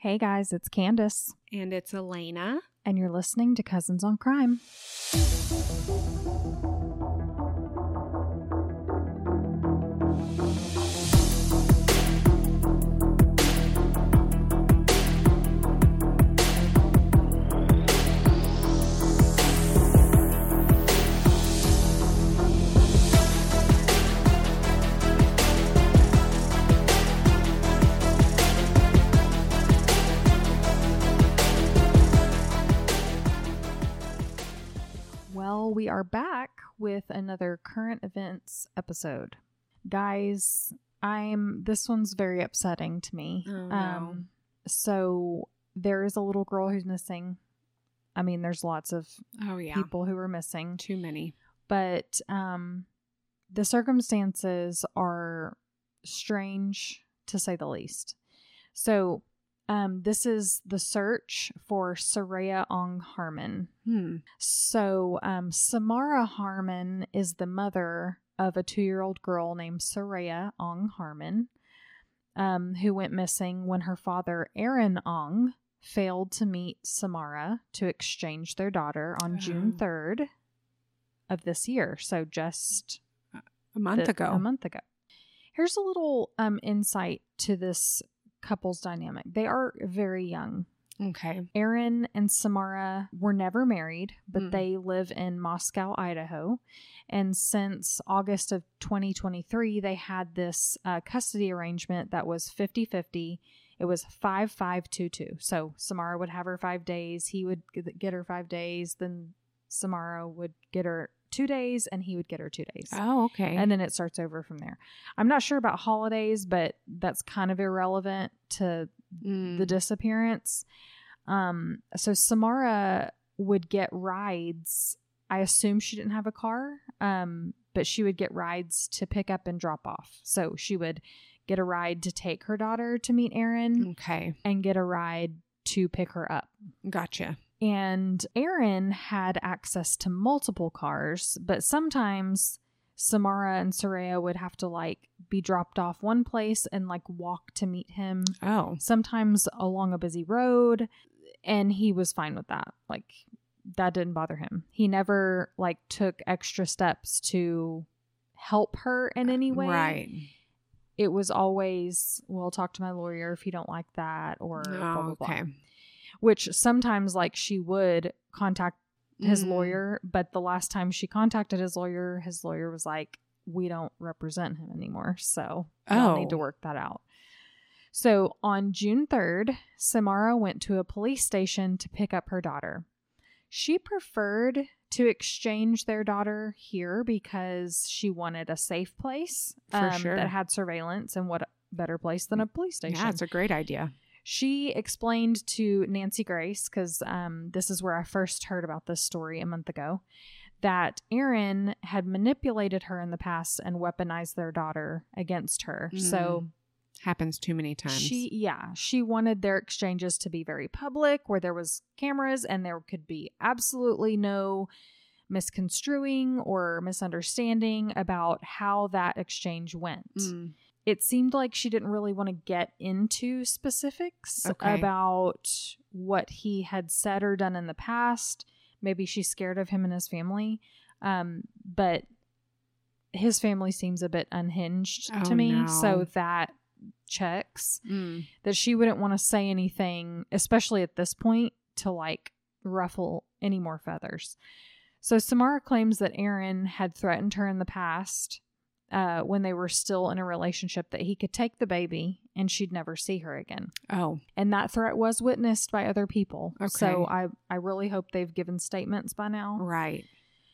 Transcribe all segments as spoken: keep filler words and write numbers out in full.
Hey guys, it's Candace. And it's Elena. And you're listening to Cousins on Crime. Well, we are back with another current events episode. Guys, I'm this one's very upsetting to me. Oh, no. Um so there is a little girl who's missing. I mean, there's lots of Oh, yeah. people who are missing, Too many. but um the circumstances are strange to say the least. So, um this is the search for Soraya Ong Harmon. Hmm. So, um, Samara Harmon is the mother of a two-year-old girl named Soraya Ong Harmon, um, who went missing when her father, Aaron Ong, failed to meet Samara to exchange their daughter on Oh. June third of this year. So just A month the- ago. A month ago. Here's a little um, insight to this couple's dynamic. They are very young. Okay. Aaron and Samara were never married, but Mm. they live in Moscow, Idaho. And since August of twenty twenty-three, they had this uh, custody arrangement that was fifty-fifty. It was five five two two. So Samara would have her five days. He would g- get her five days. Then Samara would get her two days and he would get her two days. Oh, okay. And then it starts over from there. I'm not sure about holidays, but that's kind of irrelevant to Mm. the disappearance. Um, so Samara would get rides. I assume she didn't have a car, um, but she would get rides to pick up and drop off. So she would get a ride to take her daughter to meet Aaron Okay. and get a ride to pick her up. Gotcha. And Aaron had access to multiple cars, but sometimes Samara and Soraya would have to like be dropped off one place and like walk to meet him, Oh. sometimes along a busy road, and he was fine with that. Like that didn't bother him. He never like took extra steps to help her in any way. Right. It was always, well, talk to my lawyer if you don't like that, or Oh, blah, blah, blah. okay. Which sometimes like she would contact his Mm. lawyer, but the last time she contacted his lawyer, his lawyer was like, we don't represent him anymore, so y'all Oh. need to work that out. So on June third, Samara went to a police station to pick up her daughter. She preferred to exchange their daughter here because she wanted a safe place For sure. that had surveillance, and what better place than a police station. Yeah, it's a great idea. She explained to Nancy Grace, because um, this is where I first heard about this story a month ago, that Aaron had manipulated her in the past and weaponized their daughter against her. Mm. So Happens too many times. she, yeah, she wanted their exchanges to be very public, where there was cameras and there could be absolutely no misconstruing or misunderstanding about how that exchange went. Mm. It seemed like she didn't really want to get into specifics Okay. about what he had said or done in the past. Maybe she's scared of him and his family. Um, but his family seems a bit unhinged Oh, to me. no. So that checks Mm. that she wouldn't want to say anything, especially at this point, to like ruffle any more feathers. So Samara claims that Aaron had threatened her in the past, uh, when they were still in a relationship, that he could take the baby and she'd never see her again. Oh. And that threat was witnessed by other people. Okay. So I, I really hope they've given statements by now. Right.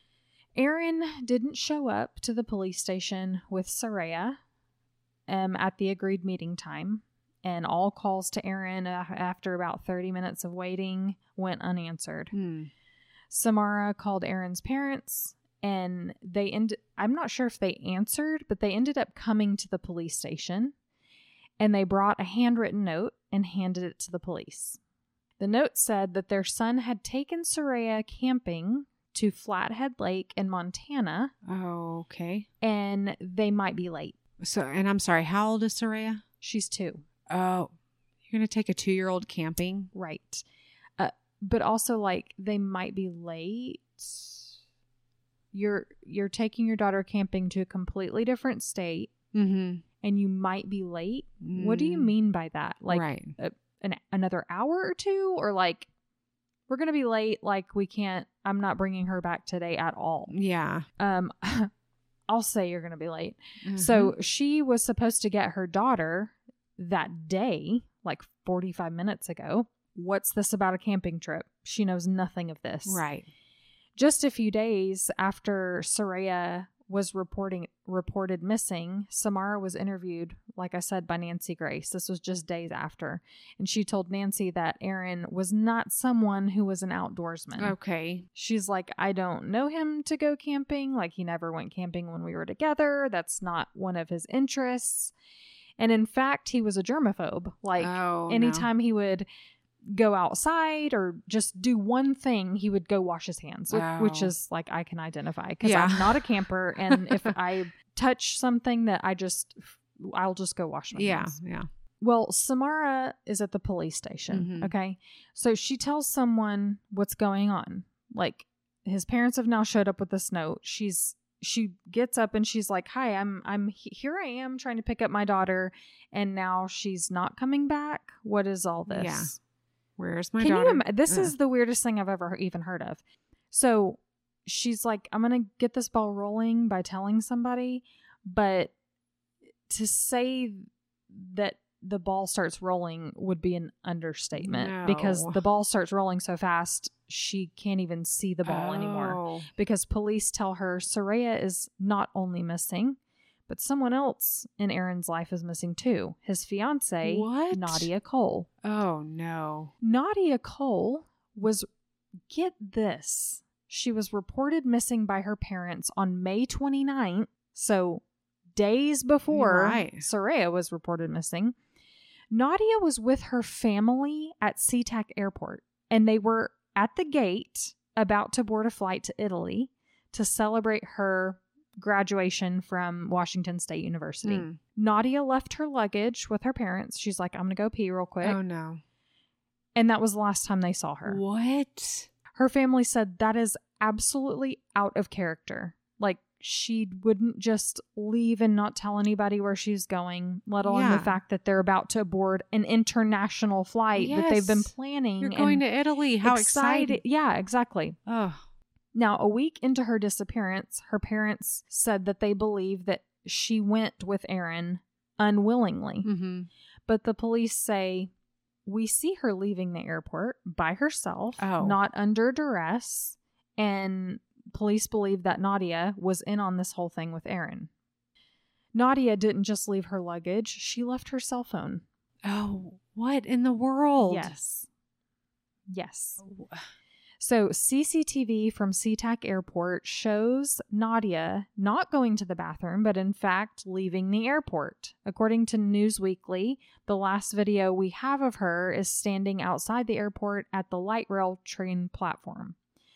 Aaron didn't show up to the police station with Soraya um, at the agreed meeting time. And all calls to Aaron uh, after about thirty minutes of waiting went unanswered. Mm. Samara called Aaron's parents, and they end. I'm not sure if they answered, but they ended up coming to the police station, and they brought a handwritten note and handed it to the police. The note said that their son had taken Soraya camping to Flathead Lake in Montana, Oh, okay. and they might be late. So, and I'm sorry, how old is Soraya? She's two. Oh, You're going to take a two-year-old camping? Right. Uh, but also, like, they might be late. You're you're taking your daughter camping to a completely different state, Mm-hmm. and you might be late. Mm. What do you mean by that? Like, right. a, an, another hour or two? Or, like, we're going to be late, like, we can't, I'm not bringing her back today at all. Yeah. Um, I'll say you're going to be late. Mm-hmm. So she was supposed to get her daughter that day, like forty-five minutes ago. What's this about a camping trip? She knows nothing of this. Right. Just a few days after Soraya was reporting reported missing, Samara was interviewed, like I said, by Nancy Grace. This was just days after. And she told Nancy that Aaron was not someone who was an outdoorsman. Okay. She's like, I don't know him to go camping. Like, he never went camping when we were together. That's not one of his interests. And in fact, he was a germaphobe. Like, oh, anytime no. he would go outside or just do one thing, he would go wash his hands, oh. which is like, I can identify because yeah. I'm not a camper. And if I touch something that I just, I'll just go wash my yeah, hands. Yeah. Yeah. Well, Samara is at the police station. Mm-hmm. Okay. So she tells someone what's going on. Like, his parents have now showed up with this note. She's, she gets up and she's like, hi, I'm, I'm here. I am trying to pick up my daughter. And now she's not coming back. What is all this? Yeah. Where's my Can daughter? you imagine? This Ugh. is the weirdest thing I've ever even heard of. So she's like, I'm going to get this ball rolling by telling somebody. But to say that the ball starts rolling would be an understatement No. because the ball starts rolling so fast, she can't even see the ball oh. anymore. Because police tell her Soraya is not only missing, but someone else in Aaron's life is missing too. His fiance, What? Nadia Cole. Oh, no. Nadia Cole was, get this, she was reported missing by her parents on May twenty-ninth. So days before right. Soraya was reported missing. Nadia was with her family at SeaTac Airport, and they were at the gate about to board a flight to Italy to celebrate her graduation from Washington State University. Mm. Nadia left her luggage with her parents. She's like, I'm going to go pee real quick. Oh, no. And that was the last time they saw her. What? Her family said that is absolutely out of character. Like, she wouldn't just leave and not tell anybody where she's going, let alone yeah. the fact that they're about to board an international flight yes. that they've been planning. You're going to Italy. How excited. excited. Yeah, exactly. Oh. Now, a week into her disappearance, her parents said that they believe that she went with Aaron unwillingly. Mm-hmm. But the police say, we see her leaving the airport by herself, oh. not under duress, and police believe that Nadia was in on this whole thing with Aaron. Nadia didn't just leave her luggage, she left her cell phone. Oh, what in the world? Yes. Yes. So C C T V from SeaTac Airport shows Nadia not going to the bathroom, but in fact leaving the airport. According to Newsweekly, the last video we have of her is standing outside the airport at the light rail train platform.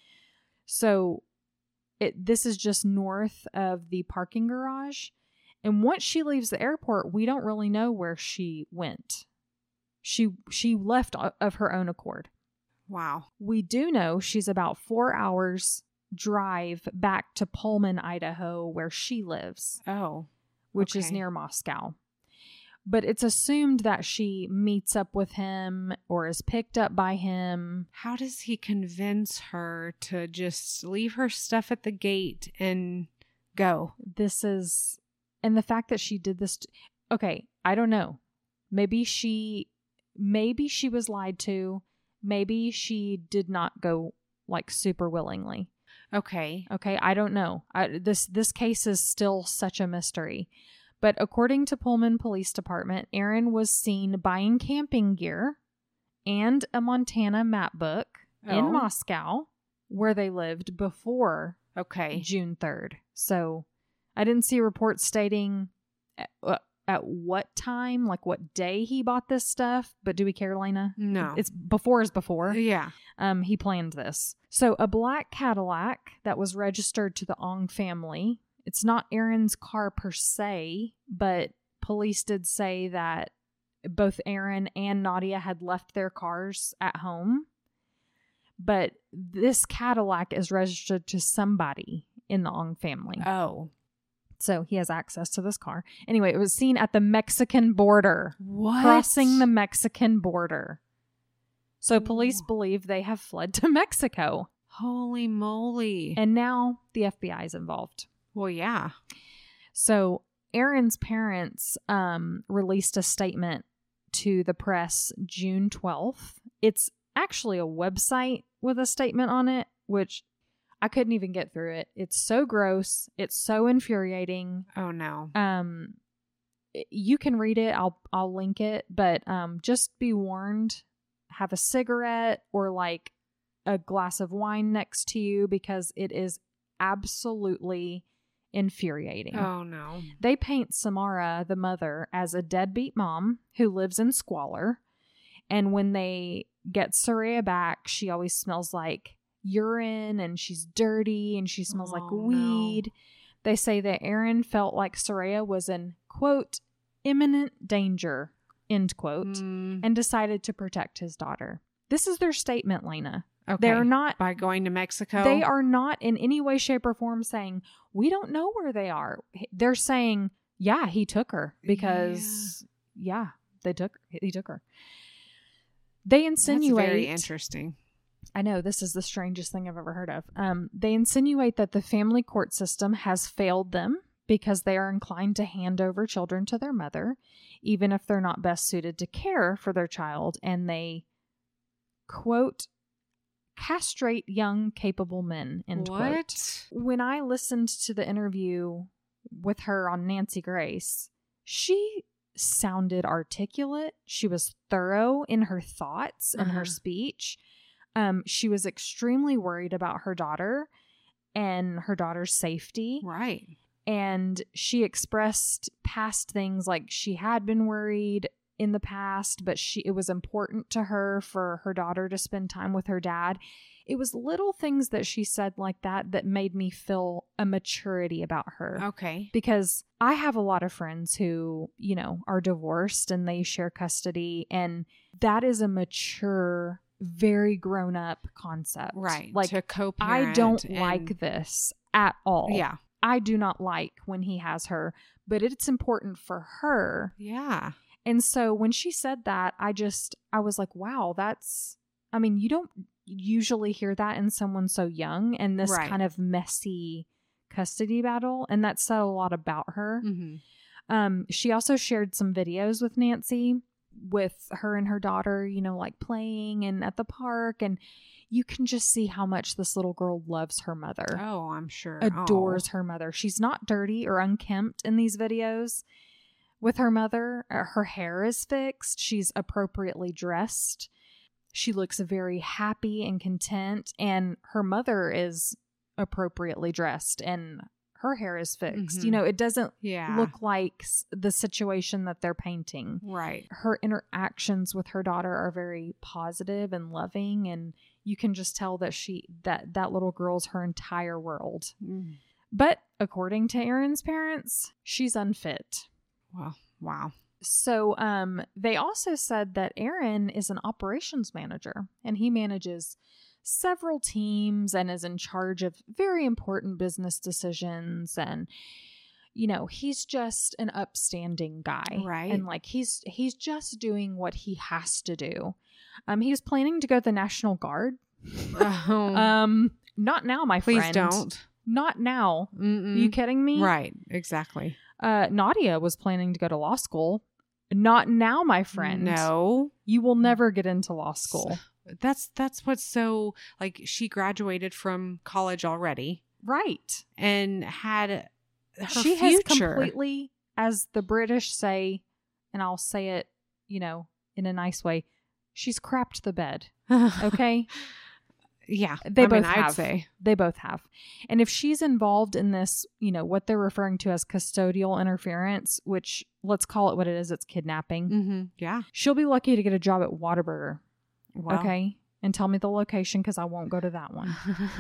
So it, this is just north of the parking garage. And once she leaves the airport, we don't really know where she went. She she left of her own accord. Wow. We do know she's about four hours drive back to Pullman, Idaho, where she lives. Oh. Which okay. is near Moscow. But it's assumed that she meets up with him or is picked up by him. How does he convince her to just leave her stuff at the gate and go? This is... And the fact that she did this... T- okay, I don't know. Maybe she... Maybe she was lied to. Maybe she did not go, like, super willingly. Okay. Okay, I don't know. I, this this case is still such a mystery. But according to Pullman Police Department, Aaron was seen buying camping gear and a Montana map book oh. in Moscow, where they lived before okay. June third. So I didn't see reports stating at, uh, at what time, like what day he bought this stuff. But do we care, Lena? No. It's before is before. Yeah. Um, he planned this. So a black Cadillac that was registered to the Ong family. It's not Aaron's car per se, but police did say that both Aaron and Nadia had left their cars at home, but this Cadillac is registered to somebody in the Ong family. Oh. So he has access to this car. Anyway, it was seen at the Mexican border. What? Crossing the Mexican border. So police Ooh. believe they have fled to Mexico. Holy moly. And now the F B I is involved. Well, yeah. So Aaron's parents um, released a statement to the press June twelfth. It's actually a website with a statement on it, which I couldn't even get through it. It's so gross. It's so infuriating. Oh, no. Um, you can read it. I'll I'll link it. But um, just be warned. Have a cigarette or like a glass of wine next to you because it is absolutely infuriating. Oh, no. They paint Samara, the mother, as a deadbeat mom who lives in squalor. And when they get Soraya back, she always smells like urine and she's dirty and she smells oh, like weed. No. They say that Aaron felt like Soraya was in, quote, imminent danger, end quote, mm. and decided to protect his daughter. This is their statement, Lena. Okay. They're not by going to Mexico. They are not in any way, shape, or form saying we don't know where they are. They're saying, yeah, he took her because yeah, yeah they took he took her. They insinuate. That's very interesting. I know, this is the strangest thing I've ever heard of. Um, they insinuate that the family court system has failed them because they are inclined to hand over children to their mother, even if they're not best suited to care for their child, and they, quote, castrate young, capable men, end what? quote. When I listened to the interview with her on Nancy Grace, she sounded articulate. She was thorough in her thoughts and uh-huh. her speech. Um, she was extremely worried about her daughter and her daughter's safety. Right. And she expressed past things like she had been worried in the past, but she it was important to her for her daughter to spend time with her dad. It was little things that she said like that that made me feel a maturity about her. Okay. Because I have a lot of friends who, you know, are divorced and they share custody, and that is a mature, very grown up concept. Right. Like, to co-parent. I don't and... like this at all. Yeah. I do not like when he has her, but it's important for her. Yeah. And so when she said that, I just, I was like, wow, that's, I mean, you don't usually hear that in someone so young and this right. kind of messy custody battle. And that said a lot about her. Mm-hmm. Um, she also shared some videos with Nancy with her and her daughter, you know, like playing and at the park. And you can just see how much this little girl loves her mother. Oh, I'm sure. Adores oh. her mother. She's not dirty or unkempt in these videos with her mother. Her hair is fixed. She's appropriately dressed. She looks very happy and content. And her mother is appropriately dressed and her hair is fixed. Mm-hmm. You know, it doesn't yeah. look like the situation that they're painting. Right. Her interactions with her daughter are very positive and loving, and you can just tell that she that that little girl's her entire world. Mm. But according to Aaron's parents, she's unfit. Wow. Wow. So um, they also said that Aaron is an operations manager, and he manages several teams and is in charge of very important business decisions. And, you know, he's just an upstanding guy. Right. And like, he's, he's just doing what he has to do. Um, he was planning to go to the National Guard. Oh. um, not now, my Please friend. don't. Not now. Mm-mm. Are you kidding me? Right. Exactly. Uh, Nadia was planning to go to law school. Not now, my friend. No. You will never get into law school. That's that's what's so, like, she graduated from college already. Right. And had her she future. has completely, as the British say, and I'll say it, you know, in a nice way, she's crapped the bed. Okay? Yeah. They I both mean, have. I'd say. They both have. And if she's involved in this, you know, what they're referring to as custodial interference, which let's call it what it is, it's kidnapping. Mm-hmm. Yeah. She'll be lucky to get a job at Whataburger. Well. Okay. And tell me the location because I won't go to that one.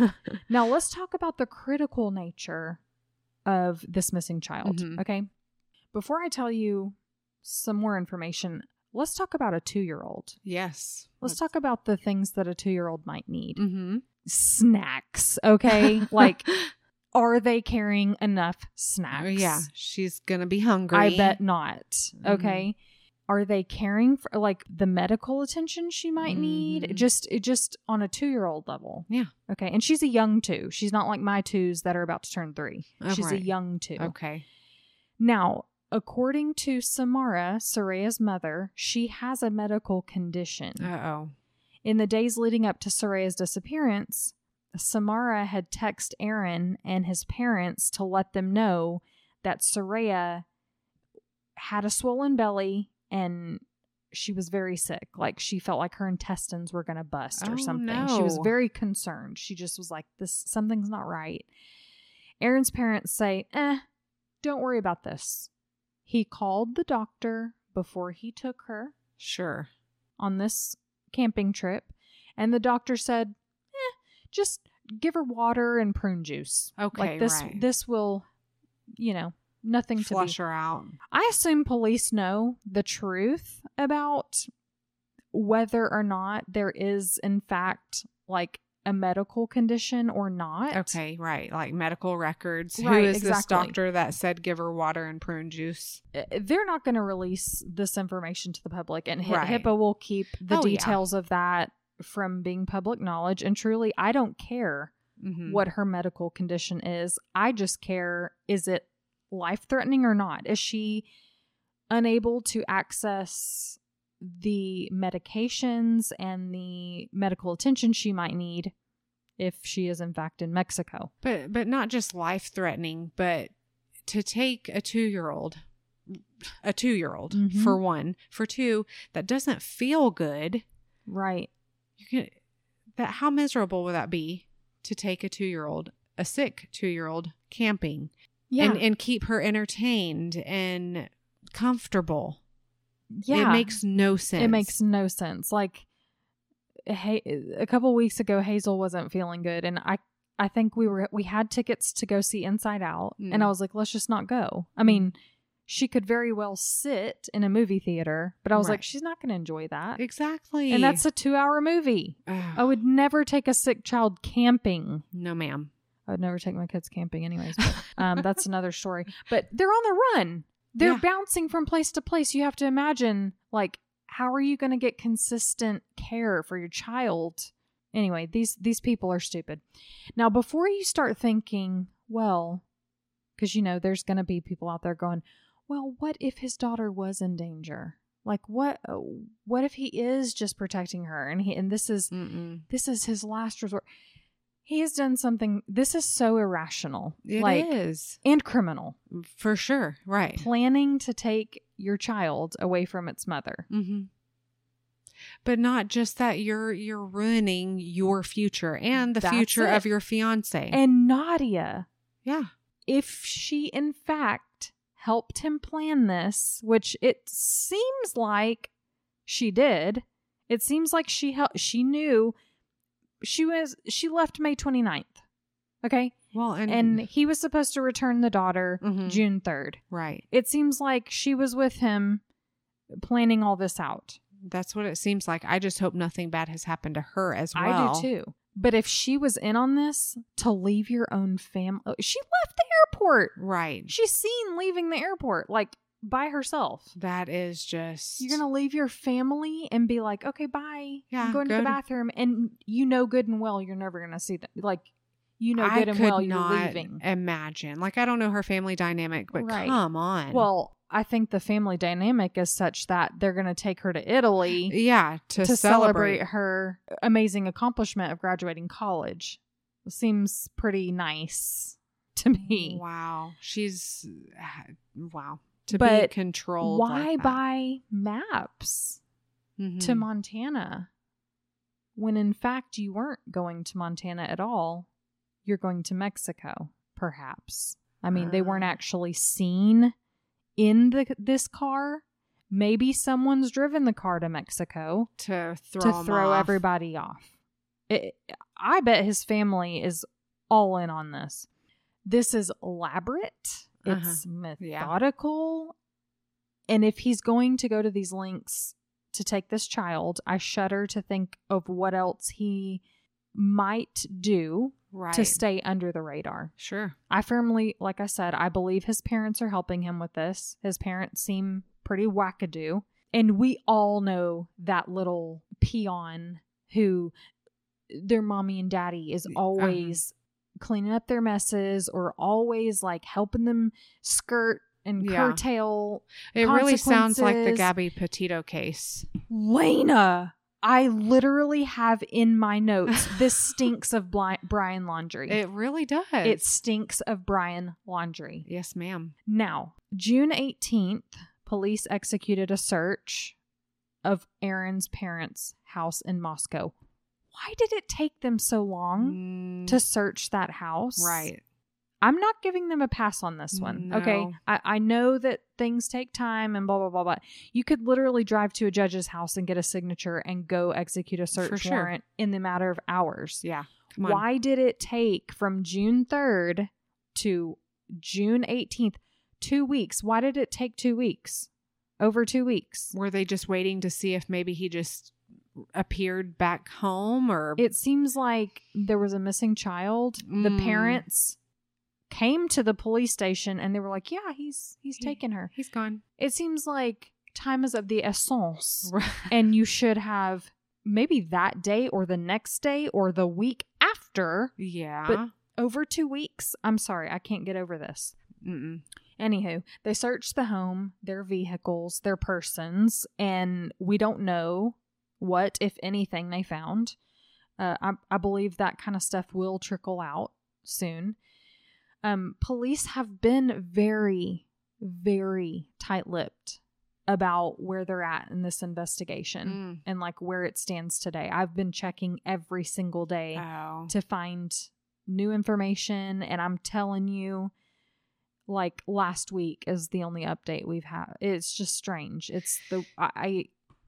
Now let's talk about the critical nature of this missing child. Mm-hmm. Okay. Before I tell you some more information, let's talk about a two-year-old. Yes. Let's talk about the things that a two-year-old might need. Mm-hmm. Snacks, okay? Like, are they carrying enough snacks? Yeah, she's gonna be hungry. I bet not. Mm-hmm. Okay. Are they caring for like the medical attention she might need? Mm-hmm. Just it just on a two-year-old level. Yeah. Okay. And she's a young two. She's not like my twos that are about to turn three. Oh, she's right. a young two. Okay. Now, according to Samara, Soraya's mother, she has a medical condition. Uh-oh. In the days leading up to Soraya's disappearance, Samara had texted Aaron and his parents to let them know that Soraya had a swollen belly and she was very sick. Like, she felt like her intestines were going to bust or Oh, something. no. She was very concerned. She just was like, "This, something's not right." Aaron's parents say, eh, don't worry about this. He called the doctor before he took her Sure. on this camping trip, and the doctor said, eh, just give her water and prune juice. Okay, like this, right. this will, you know, nothing Flush to be. her out. I assume police know the truth about whether or not there is, in fact, like a medical condition or not. Okay, right. Like medical records. Right, Who is this exactly. doctor that said give her water and prune juice? Uh, They're not going to release this information to the public, and H- Right. HIPAA will keep the Oh, yeah. details of that from being public knowledge. And truly, I don't care Mm-hmm. what her medical condition is. I just care, is it life-threatening or not? Is she unable to access the medications and the medical attention she might need if she is in fact in Mexico? But but not just life threatening, but to take a two year old, a two year old Mhm. for one, for two that doesn't feel good. Right. You can that how miserable would that be to take a two year old, a sick two year old camping, Yeah. and and keep her entertained and comfortable. yeah. It makes no sense. It makes no sense. Like, hey, a couple weeks ago, Hazel wasn't feeling good, and I, I think we were we had tickets to go see Inside Out, Mm. and I was like, let's just not go. I mean, she could very well sit in a movie theater, but I was Right. like, she's not going to enjoy that, Exactly. and that's a two-hour movie. Ugh. I would never take a sick child camping. No, ma'am. I would never take my kids camping, anyways. But, um, that's another story. But they're on the run. They're Yeah. bouncing from place to place. You have to imagine, like, how are you going to get consistent care for your child? Anyway, these these people are stupid. Now, before you start thinking, well, because, you know, there's going to be people out there going, well, what if his daughter was in danger? Like, what what if he is just protecting her, and he and this is Mm-mm. this is his last resort? He has done something. This is so irrational. It like, is. and criminal. For sure. Right. Planning to take your child away from its mother. Mm-hmm. But not just that, you're you're ruining your future and the That's future it. of your fiance. And Nadia, yeah. if she in fact helped him plan this, which it seems like she did, it seems like she hel- she knew she was she left May twenty-ninth. Okay? Well, and, And he was supposed to return the daughter Mhm. June third. right. It seems like she was with him planning all this out. That's what it seems like. I just hope nothing bad has happened to her as well. I do too. But if she was in on this, to leave your own family, she left the airport. Right. She's seen leaving the airport, like, by herself. That is just. You're going to leave your family and be like, okay, bye. Yeah, I'm going to go the to- bathroom. And you know good and well you're never going to see them. Like, you know I good and could well you're not leaving. imagine. Like, I don't know her family dynamic, but Right. come on. Well, I think the family dynamic is such that they're going to take her to Italy yeah, to, to celebrate. celebrate her amazing accomplishment of graduating college. Seems pretty nice to me. Wow. She's. Wow. To be But controlled. Why like that. buy maps Mhm. to Montana when in fact you weren't going to Montana at all? You're going to Mexico, perhaps. I mean, they weren't Uh. actually seen in the this car. Maybe someone's driven the car to Mexico to throw to 'em throw off. everybody off. It, I bet his family is all in on this. This is elaborate. It's Uh-huh. Yeah. methodical. And if he's going to go to these lengths to take this child. I shudder to think of what else he might do Right. to stay under the radar. Sure. I firmly, like I said, I believe his parents are helping him with this. His parents seem pretty wackadoo. And we all know that little peon who their mommy and daddy is always uh-huh. cleaning up their messes or always like helping them skirt and yeah. curtail. It really sounds like the Gabby Petito case. Lena, I literally have in my notes, this stinks of Bli- Brian laundry. It really does. It stinks of Brian laundry. Yes, ma'am. Now, June eighteenth, police executed a search of Aaron's parents' house in Moscow. Why did it take them so long mm. to search that house? Right. I'm not giving them a pass on this one. No. Okay. I, I know that things take time and blah, blah, blah, blah. You could literally drive to a judge's house and get a signature and go execute a search sure. warrant in the matter of hours. Yeah. Come on. Why did it take from June third to June eighteenth, two weeks? Why did it take two weeks? Over two weeks. Were they just waiting to see if maybe he just appeared back home or? It seems like there was a missing child. Mm. The parents came to the police station and they were like, yeah, he's he's he, taken her. He's gone. It seems like time is of the essence. And you should have maybe that day or the next day or the week after. Yeah. But over two weeks. I'm sorry. I can't get over this. Mm-mm. Anywho, they searched the home, their vehicles, their persons, and we don't know what, if anything, they found. Uh, I, I believe that kind of stuff will trickle out soon. Um, police have been very, very tight-lipped about where they're at in this investigation mm. and like where it stands today. I've been checking every single day oh. to find new information, and I'm telling you, like last week is the only update we've had. It's just strange. It's the I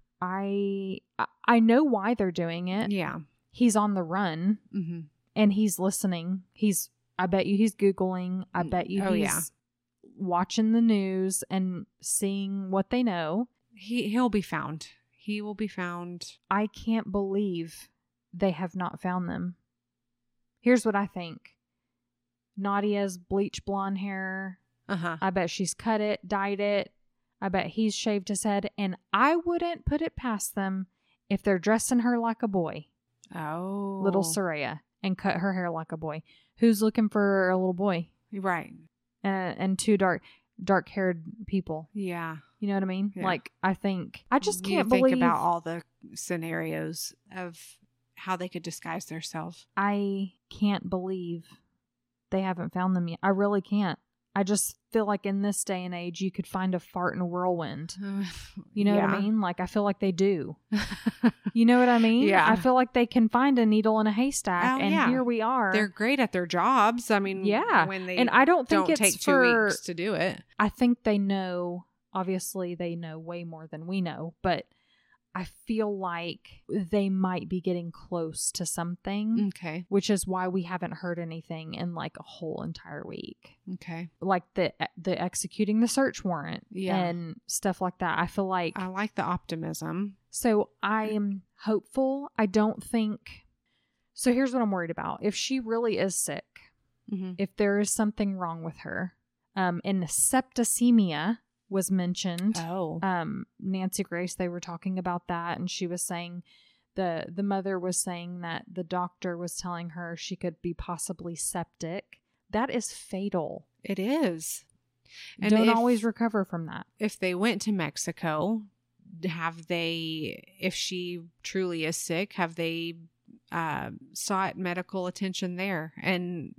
I I know why they're doing it. Yeah. He's on the run mm-hmm. and he's listening. He's I bet you he's Googling. I bet you oh, he's yeah. watching the news and seeing what they know. He he'll be found. He will be found. I can't believe they have not found them. Here's what I think. Nadia's bleach blonde hair. Uh-huh. I bet she's cut it, dyed it. I bet he's shaved his head. And I wouldn't put it past them if they're dressing her like a boy. Oh. Little Soraya. And cut her hair like a boy. Who's looking for a little boy? Right. Uh, and two dark, dark-haired people. Yeah. You know what I mean? Yeah. Like, I think... I just you can't think believe... about all the scenarios of how they could disguise themselves. I can't believe they haven't found them yet. I really can't. I just feel like in this day and age, you could find a fart in a whirlwind. Uh, you know yeah. what I mean? Like, I feel like they do. You know what I mean? Yeah. I feel like they can find a needle in a haystack. Oh, and yeah. here we are. They're great at their jobs. I mean, yeah. when they and I don't think don't it's take two for, weeks to do it. I think they know, obviously they know way more than we know, but I feel like they might be getting close to something. Okay. Which is why we haven't heard anything in like a whole entire week. Okay. Like the the executing the search warrant yeah. and stuff like that. I feel like I like the optimism. So I am hopeful. I don't think so. Here's what I'm worried about. If she really is sick, mm-hmm. if there is something wrong with her, um, and septicemia was mentioned. Oh. Um, Nancy Grace, they were talking about that, and she was saying the the mother was saying that the doctor was telling her she could be possibly septic. That is fatal. It is. And don't if, always recover from that. If they went to Mexico, have they, if she truly is sick, have they uh, sought medical attention there? And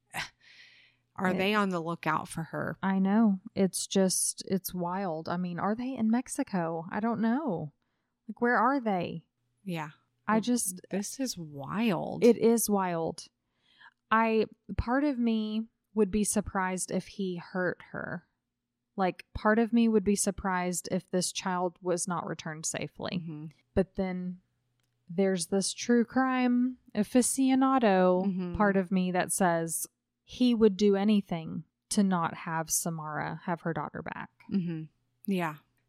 are it, they on the lookout for her? I know. It's just, it's wild. I mean, are they in Mexico? I don't know. Like, where are they? Yeah. I just... This is wild. It is wild. I, part of me would be surprised if he hurt her. Like, part of me would be surprised if this child was not returned safely. Mm-hmm. But then there's this true crime aficionado mm-hmm. part of me that says he would do anything to not have Samara have her daughter back. Mm-hmm. Yeah.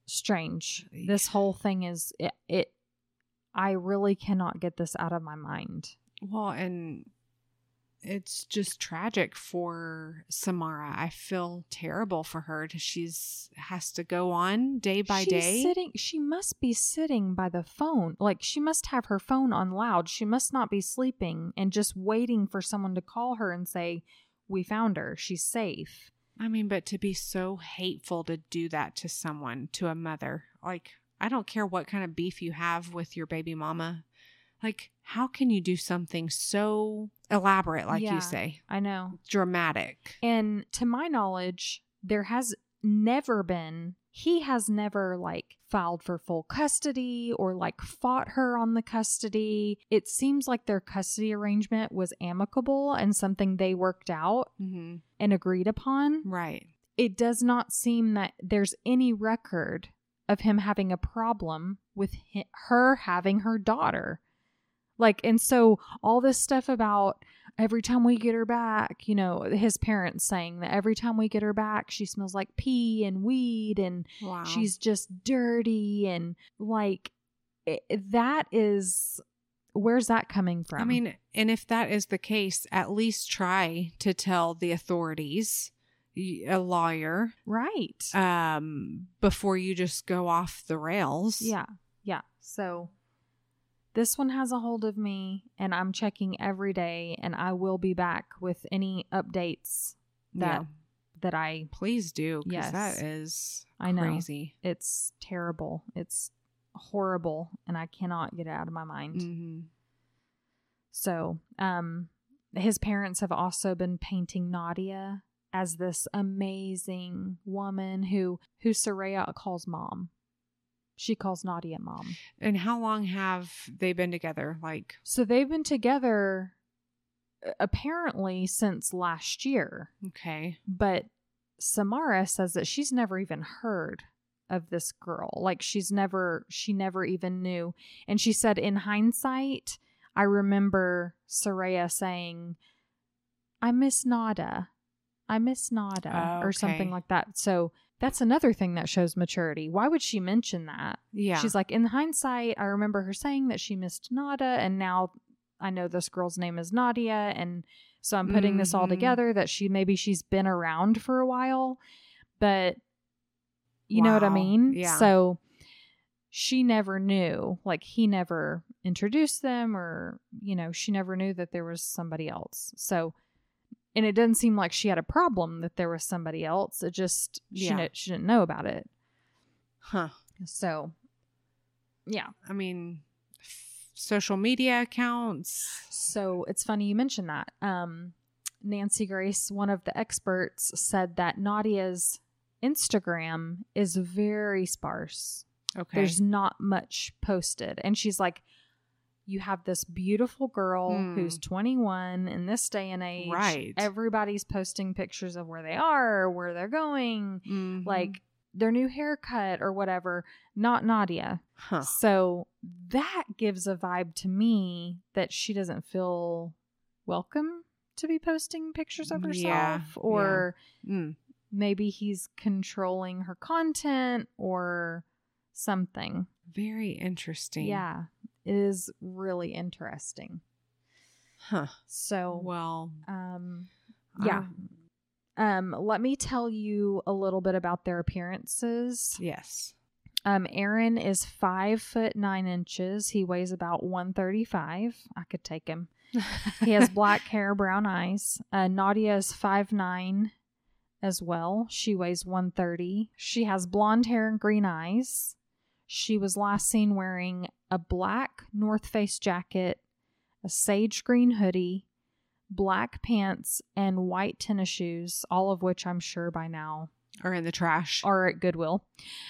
strange. This whole thing is it, it I really cannot get this out of my mind. Well, and it's just tragic for Samara. I feel terrible for her. She's has to go on day by She's day. Sitting, she must be sitting by the phone. Like, she must have her phone on loud. She must not be sleeping and just waiting for someone to call her and say, we found her. She's safe. I mean, but to be so hateful to do that to someone, to a mother, like, I don't care what kind of beef you have with your baby mama. Like, how can you do something so elaborate, like Yeah, you say? I know. Dramatic. And to my knowledge, there has never been, he has never like filed for full custody or like fought her on the custody. It seems like their custody arrangement was amicable and something they worked out Mm-hmm. and agreed upon. Right. It does not seem that there's any record of him having a problem with hi- her having her daughter. Like, and so all this stuff about every time we get her back, you know, his parents saying that every time we get her back, she smells like pee and weed and Wow. she's just dirty. And like, it, that is, where's that coming from? I mean, and if that is the case, at least try to tell the authorities, y- a lawyer, right. um, before you just go off the rails. Yeah. Yeah. So this one has a hold of me and I'm checking every day, and I will be back with any updates that, Yeah. that I, Please do, because Yes. that is I know. crazy. it's terrible. It's horrible and I cannot get it out of my mind. Mm-hmm. So, um, his parents have also been painting Nadia as this amazing woman who, who Soraya calls mom. She calls Nadia mom. And how long have they been together? Like, So they've been together uh, apparently since last year, okay. but Samara says that she's never even heard of this girl. Like, she's never, she never even knew. And she said, in hindsight, I remember Soraya saying, I miss Nada. I miss Nada, Oh, or okay. something like that. So that's another thing that shows maturity. Why would she mention that? Yeah. She's like, in hindsight, I remember her saying that she missed Nada, and now I know this girl's name is Nadia, and so I'm putting this all Mhm. together that she maybe she's been around for a while, but you know what I Wow. mean? Yeah. So she never knew, like he never introduced them, or, you know, she never knew that there was somebody else. So, and it doesn't seem like she had a problem that there was somebody else. It just, she, Yeah. kn- she didn't know about it. Huh. So, yeah. I mean, f- social media accounts. So it's funny you mentioned that. Um, Nancy Grace, one of the experts, said that Nadia's Instagram is very sparse. Okay. There's not much posted. And she's like, you have this beautiful girl Hmm. who's twenty-one in this day and age. Right. Everybody's posting pictures of where they are, or where they're going, Mhm. like their new haircut or whatever. Not Nadia. huh. So that gives a vibe to me that she doesn't feel welcome to be posting pictures of herself, Yeah, or Mm. maybe he's controlling her content or something. Very interesting. Yeah, it is really interesting. Huh. So, Well, um, yeah. um, Um, let me tell you a little bit about their appearances. yes. Um, Aaron is five foot nine inches. He weighs about one thirty-five. I could take him. He has black hair, brown eyes. Uh, Nadia is five nine as well. She weighs one thirty. She has blonde hair and green eyes. She was last seen wearing a black North Face jacket, a sage green hoodie, black pants, and white tennis shoes, all of which I'm sure by now Or in the trash. are at Goodwill.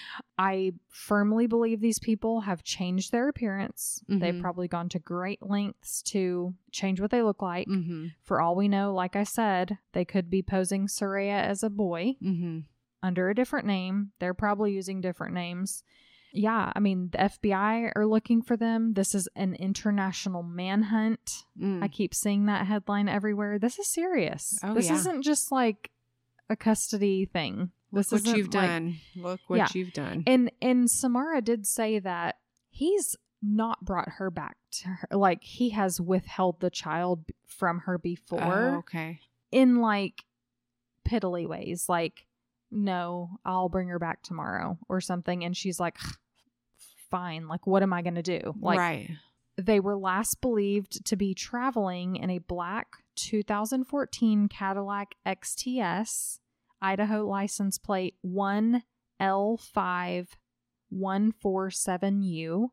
I firmly believe these people have changed their appearance. They've Mhm. probably gone to great lengths to change what they look like. Mm-hmm. For all we know, like I said, they could be posing Soraya as a boy Mm-hmm. under a different name. They're probably using different names. Yeah, I mean, the F B I are looking for them. This is an international manhunt. Mm. I keep seeing that headline everywhere. This is serious. Oh, this yeah. isn't just like a custody thing. This Look what isn't you've like- done. Look what Yeah. you've done. And and Samara did say that he's not brought her back to her. Like, he has withheld the child b- from her before Oh, okay. in like piddly ways. Like, no, I'll bring her back tomorrow or something. And she's like, fine. Like, what am I going to do? Like, right. they were last believed to be traveling in a black two thousand fourteen Cadillac X T S, Idaho license plate one L five one four seven U.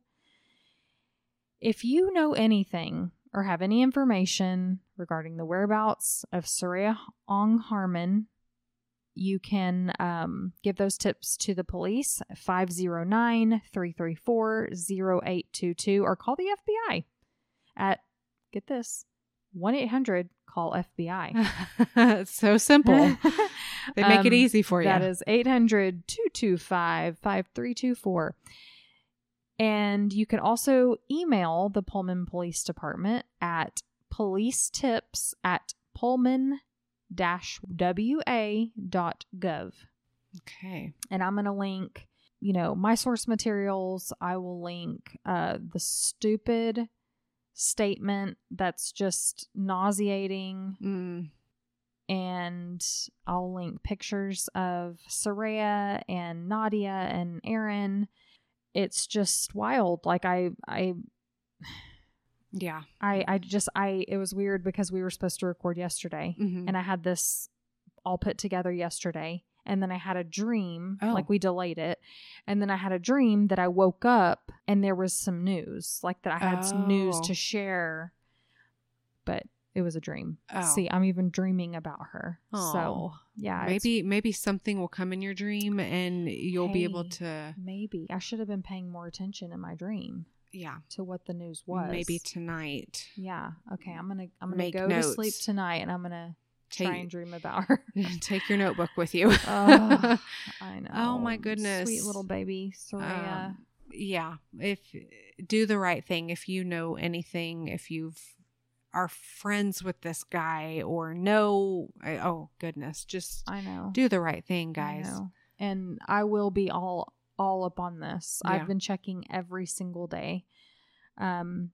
If you know anything or have any information regarding the whereabouts of Soraya Ong Harmon, you can um, give those tips to the police, five oh nine, three three four, oh eight two two, or call the F B I at, get this, one eight hundred call F B I. It's so simple. They make Um, it easy for you. That is eight hundred, two two five, five three two four. And you can also email the Pullman Police Department at police tips at pullman dash w a dot gov. Okay. And I'm going to link, you know, my source materials. I will link uh, the stupid statement that's just nauseating. Mm. And I'll link pictures of Soraya and Nadia and Aaron. It's just wild. Like I, I, Yeah. I, I just, I, it was weird because we were supposed to record yesterday Mhm. and I had this all put together yesterday. And then I had a dream, Oh. like we delayed it. And then I had a dream that I woke up and there was some news, like that I had some news Oh. to share, but it was a dream. Oh. See, I'm even dreaming about her. So Oh. yeah, it's- maybe maybe something will come in your dream and you'll be able Hey. to, maybe I should have been paying more attention in my dream yeah, to what the news was. maybe tonight. Yeah. Okay. I'm gonna I'm gonna Make go notes. to sleep tonight and I'm gonna try Take- and dream about her. Take your notebook with you. Oh, I know. Oh, my goodness. Sweet little baby Soraya. Um, yeah, if do the right thing. If you know anything, if you've are friends with this guy or know, oh goodness, just I know. do the right thing, I guys. know. And I will be all all up on this. Yeah. I've been checking every single day. Um,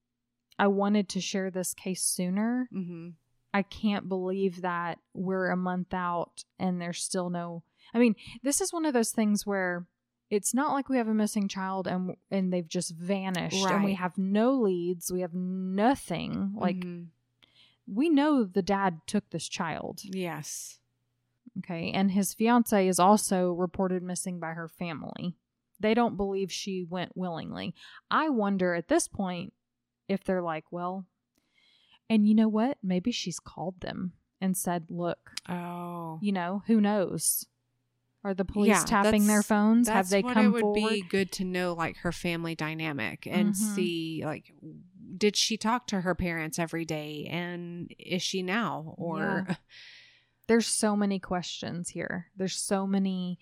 I wanted to share this case sooner. Mm-hmm. I can't believe that we're a month out and there's still no. I mean, this is one of those things where it's not like we have a missing child and and they've just vanished and we Right. have no leads. We have nothing. Like, Mhm. we know the dad took this child. Yes. Okay. And his fiance is also reported missing by her family. They don't believe she went willingly. I wonder at this point if they're like, well, and you know what? Maybe she's called them and said, look, Oh. you know, who knows? Are the police Yeah, tapping their that's- phones? Have That's they what come it would forward? be good to know, like her family dynamic and Mhm. see, like, did she talk to her parents every day, and is she now? Or Yeah. There's so many questions here. There's so many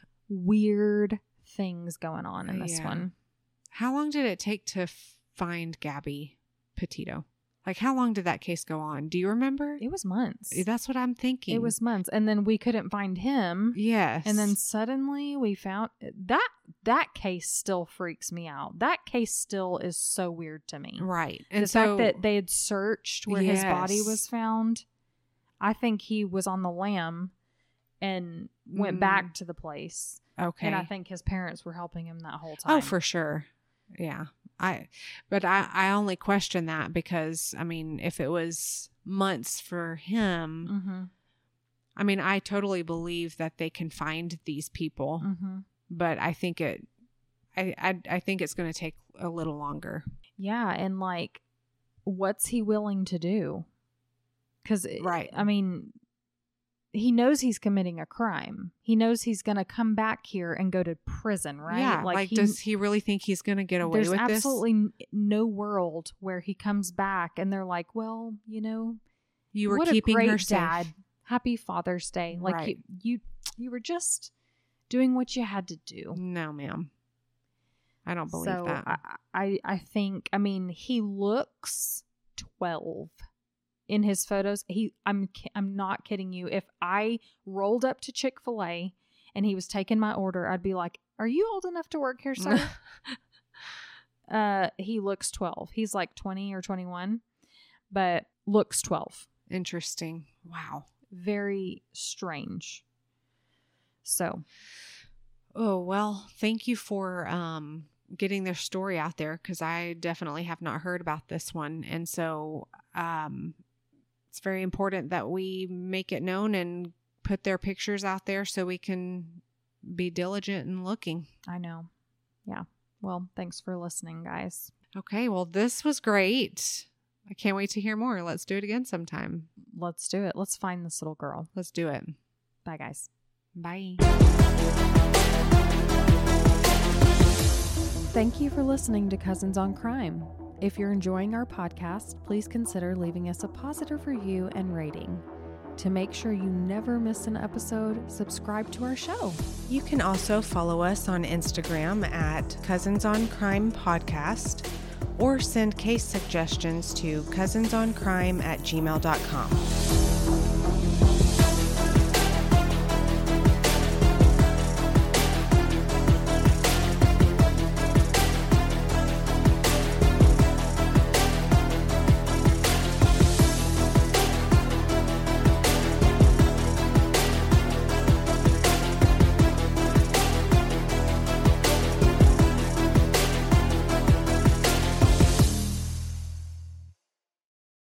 weird things going on in this Yeah. one. how long did it take to f- find Gabby Petito? Like, how long did that case go on? Do you remember? It was months. That's what I'm thinking. It was months. And then we couldn't find him. Yes. And then suddenly we found that that case still freaks me out. That case still is so weird to me. right. And the so fact that they had searched where his body Yes. was found, I think he was on the lam and went Mm. back to the place. okay. And I think his parents were helping him that whole time. Oh, for sure. Yeah. I, but I, I only question that because, I mean, if it was months for him, Mm-hmm. I mean, I totally believe that they can find these people, Mm-hmm. but I think it, I, I, I think it's going to take a little longer. Yeah. And like, what's he willing to do? Because, Right. I mean, he knows he's committing a crime. He knows he's going to come back here and go to prison, right? Yeah. Like, he, does he really think he's going to get away there's with this? absolutely n- no world where he comes back and they're like, well, you know, You were what keeping a great her safe. dad. Happy Father's Day. Like Right. you, you, you were just doing what you had to do. No, ma'am. I don't believe so that. I, I, I think, I mean, he looks twelve in his photos. He, I'm, ki- I'm not kidding you. If I rolled up to Chick-fil-A and he was taking my order, I'd be like, "Are you old enough to work here, sir?" uh, he looks twelve. He's like twenty or twenty-one, but looks twelve. Interesting. Wow. Very strange. So. Oh, well, thank you for um, getting their story out there, because I definitely have not heard about this one. And so um, it's very important that we make it known and put their pictures out there so we can be diligent in looking. I know. Yeah. Well, thanks for listening, guys. Okay. Well, this was great. I can't wait to hear more. Let's do it again sometime. Let's do it. Let's find this little girl. Let's do it. Bye, guys. Bye. Thank you for listening to Cousins on Crime. If you're enjoying our podcast, please consider leaving us a positive review and rating. To make sure you never miss an episode, subscribe to our show. You can also follow us on Instagram at Cousins on Crime Podcast, or send case suggestions to cousinsoncrime at gmail dot com.